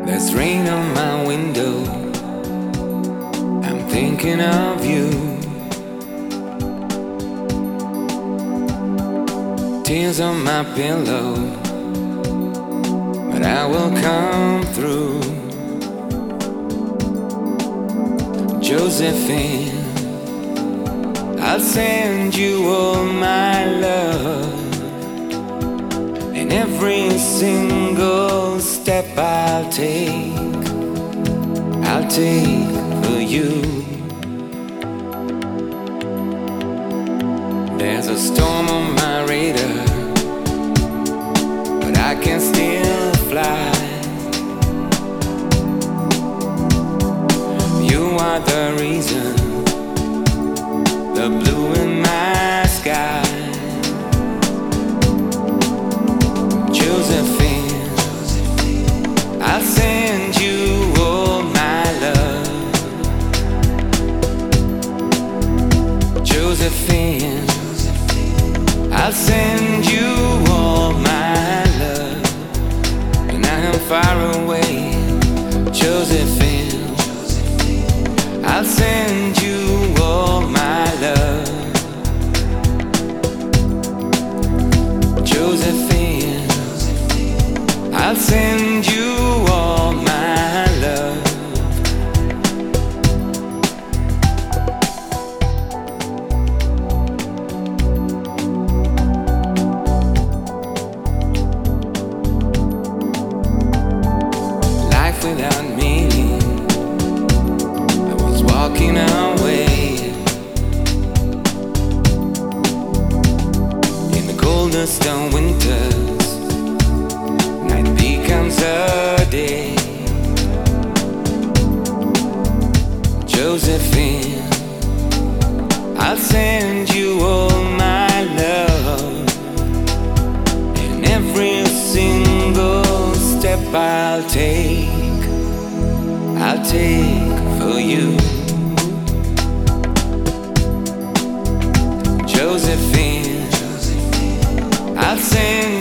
There's rain on my window. I'm thinking of you. Tears on my pillow, but I will come through. Josephine, I'll send you all my love. And every single step I'll take for you. There's a storm on my radar, but I can still fly. You are the reason, the blue in my sky. Josephine, I'll send you all my love. Josephine, I'll send you all my love. And I am far away. Josephine, I'll send you all my love. Josephine, I'll send you all my love. Life without meaning, I was walking away in the coldest of winters. Night becomes a day. Josephine, I'll send you all my love. And every single step I'll take for you. Josephine, I'll send